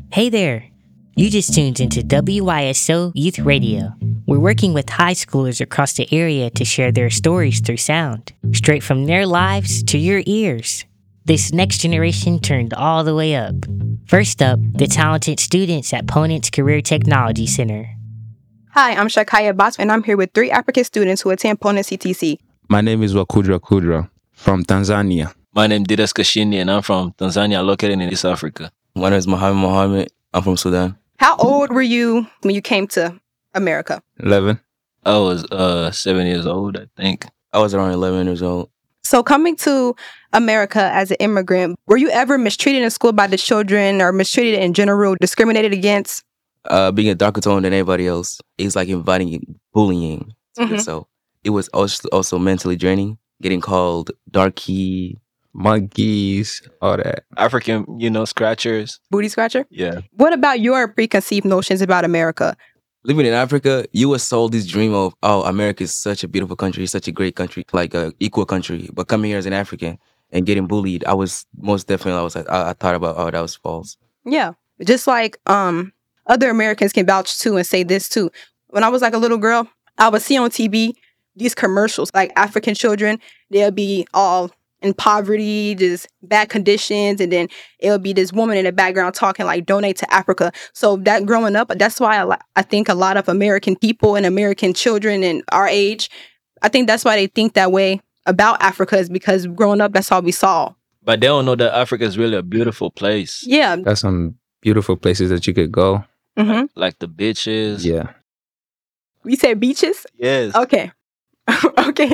Hey there! You just tuned into WYSO Youth Radio. We're working with high schoolers across the area to share their stories through sound, straight from their lives to your ears. This next generation turned all the way up. First up, the talented students at Ponent's Career Technology Center. Hi, I'm Shakaya Bas, and I'm here with 3 African students who attend Ponent CTC. My name is Wakudra Kudra from Tanzania. My name is Didas Kashini, and I'm from Tanzania, located in East Africa. My name is Mohammed. I'm from Sudan. How old were you when you came to America? 11. I was 7 years old, I think. I was around 11 years old. So coming to America as an immigrant, were you ever mistreated in school by the children or mistreated in general, discriminated against? Being a darker tone than anybody else, it's like inviting bullying to yourself. It was also mentally draining, getting called darky, Monkeys, all that. African, scratchers. Booty scratcher? Yeah. What about your preconceived notions about America? Living in Africa, you were sold this dream of, America is such a beautiful country, such a great country, like a equal country. But coming here as an African and getting bullied, I thought about, that was false. Yeah. Just like other Americans can vouch too and say this too. When I was like a little girl, I would see on TV these commercials, like African children, they'll be all in poverty, just bad conditions, and then it'll be this woman in the background talking like donate to Africa. So that growing up, that's why I think a lot of American people and American children in our age, I think that's why they think that way about Africa, is because growing up, that's all we saw. But they don't know that Africa is really a beautiful place. Yeah. There's some beautiful places that you could go. Mm-hmm. Like the beaches. Yeah. We said beaches? Yes. Okay. Okay.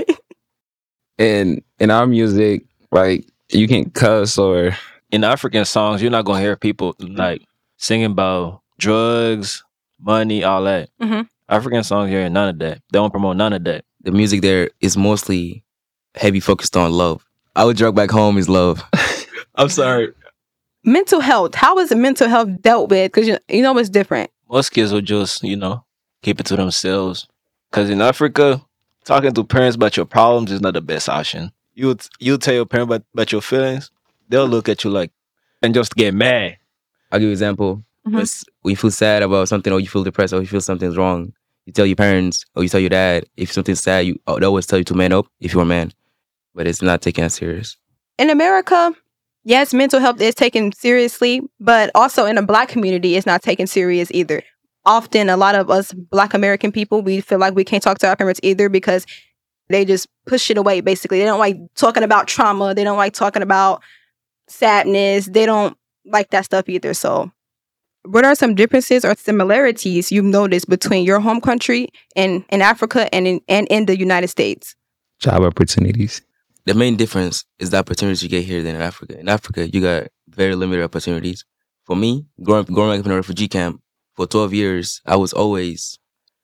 And in our music, like, you can cuss or... In African songs, you're not going to hear people like singing about drugs, money, all that. Mm-hmm. African songs, you hear none of that. They don't promote none of that. The music there is mostly heavy focused on love. Our drug back home is love. I'm sorry. Mental health. How is mental health dealt with? Because you know it's different. Most kids will just, keep it to themselves. Because in Africa, talking to parents about your problems is not the best option. You tell your parent about your feelings, they'll look at you like, and just get mad. I'll give you an example. Mm-hmm. When you feel sad about something, or you feel depressed, or you feel something's wrong, you tell your parents, or you tell your dad, if something's sad, they always tell you to man up if you're a man. But it's not taken as serious. In America, yes, mental health is taken seriously, but also in the Black community, it's not taken serious either. Often, a lot of us Black American people, we feel like we can't talk to our parents either because they just push it away, basically. They don't like talking about trauma. They don't like talking about sadness. They don't like that stuff either. So what are some differences or similarities you've noticed between your home country and in Africa and in the United States? Job opportunities. The main difference is the opportunities you get here than in Africa. In Africa, you got very limited opportunities. For me, growing up in a refugee camp for 12 years, I was always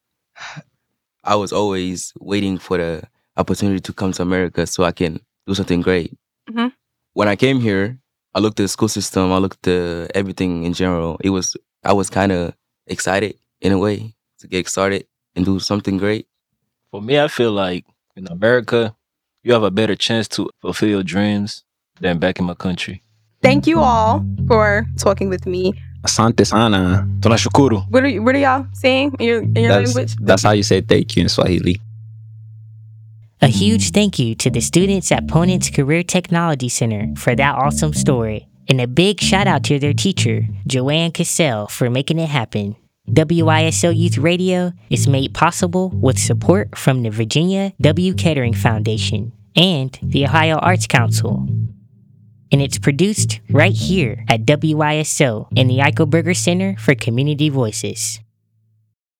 waiting for the opportunity to come to America so I can do something great. Mm-hmm. When I came here, I looked at the school system, I looked at everything in general. I was kind of excited in a way to get started and do something great. For me, I feel like in America, you have a better chance to fulfill your dreams than back in my country. Thank you all for talking with me. Asante sana. Tunashukuru. What are y'all saying in your language? That's how you say thank you in Swahili. A huge thank you to the students at Ponent's Career Technology Center for that awesome story. And a big shout out to their teacher, Joanne Cassell, for making it happen. WYSO Youth Radio is made possible with support from the Virginia W. Kettering Foundation and the Ohio Arts Council. And it's produced right here at WYSO in the Eichelberger Center for Community Voices.